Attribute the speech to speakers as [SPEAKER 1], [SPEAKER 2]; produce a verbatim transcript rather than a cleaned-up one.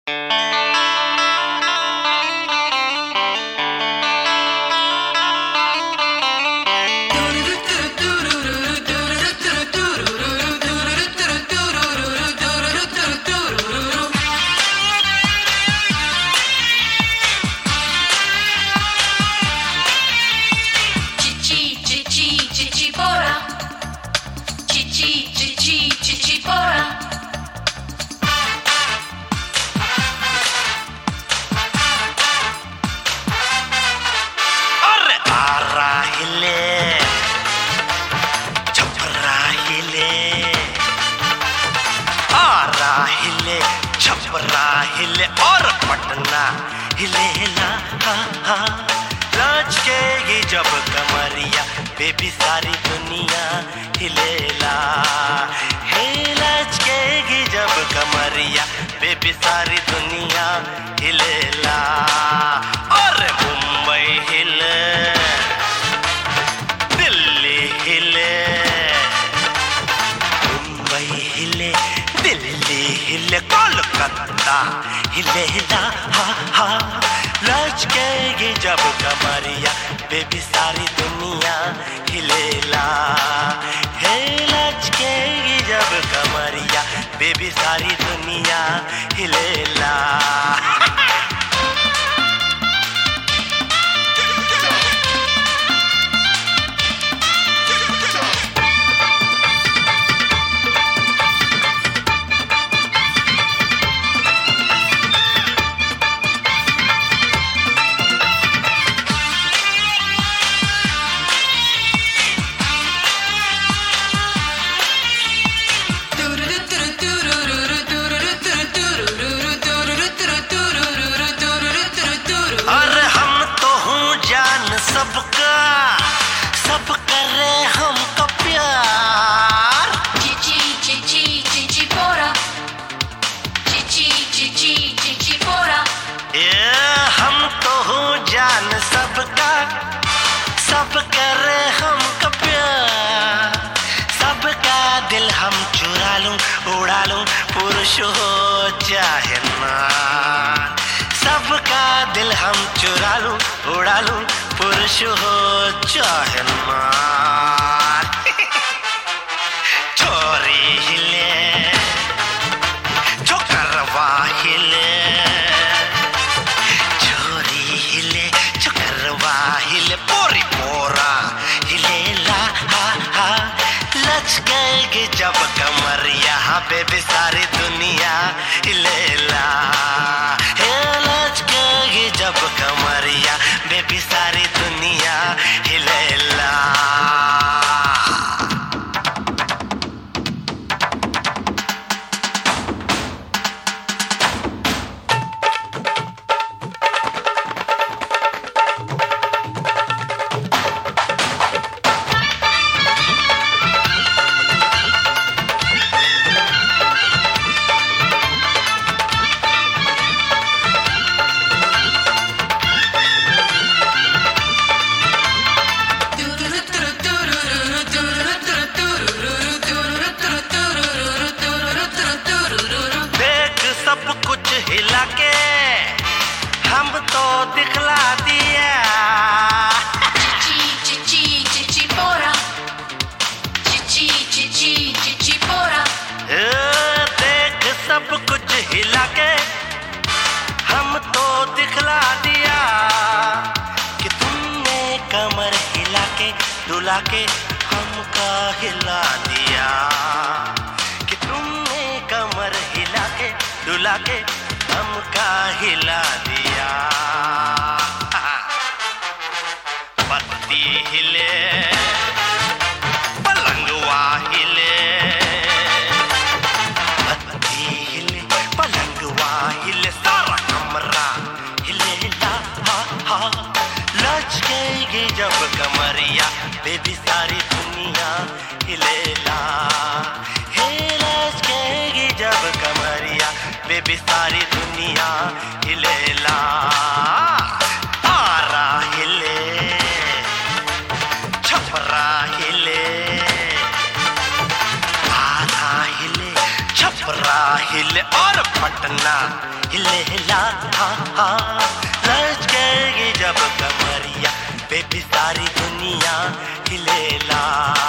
[SPEAKER 1] हिले और पटना हिलेला, हा हा लचकेगी जब कमरिया बेबी सारी दुनिया हिलेला। हे लचकेगी जब कमरिया बेबी सारी दुनिया हिलेला। और मुंबई हिले, दिल्ली हिले, मुंबई हिले, दिल्ली हिले, कोलकाता हिलेला, हा हा लचकेगी जब कमरिया बेबी सारी दुनिया हिलेला। हे लचकेगी जब कमरिया बेबी सारी दुनिया हिलेला। सबका सब करे हमको प्यार।
[SPEAKER 2] Chichi chichi chichi pora, chichi chichi chichi pora।
[SPEAKER 1] ये हम तो हूँ जान सबका, सब करे हमको प्यार। सबका दिल हम चुरा लूं उड़ा लूं पुरुष हो चाहे नार। सबका दिल हम चुरा लूं उड़ा लूं पुरुष हो चाहे नार। छोरी हिले, छोकरवा हिले, छोरी हिले, छोकरवा हिले, पोरी पोरा हिलेला, हा हा लचकेगी जब कमरिया बेबी सारी दुनिया हिलेला। हे लचकेगी जब कमरिया बेबी सारी दुनिया हिलेला। सब कुछ हिला के हम तो दिखला दिया।
[SPEAKER 2] Chichi chichi chichi pora, chichi chichi chichi pora।
[SPEAKER 1] देख सब कुछ हिला के हम तो दिखला दिया कि तुमने कमर हिला के डुला के हमका हिला दिया। कि तुमने कमर हिला के डुला के हमका हिला दिया। पत्ती हिले, पलंगवा हिले, पत्ती हिले, पलंगवा हिले, सारा कमरा हिलेला, हा हा लचकेगी जब कमरिया बेबी सारी दुनिया हिलेला। हे लचकेगी जब कमरिया बेबी सारी दुनिया हिलेला। आरा हिले, छपरा हिले, आरा हिले, छपरा हिले, और पटना हिलेला, हाँ हाँ लचकेगी जब कमरिया, बेबी सारी दुनिया हिलेला।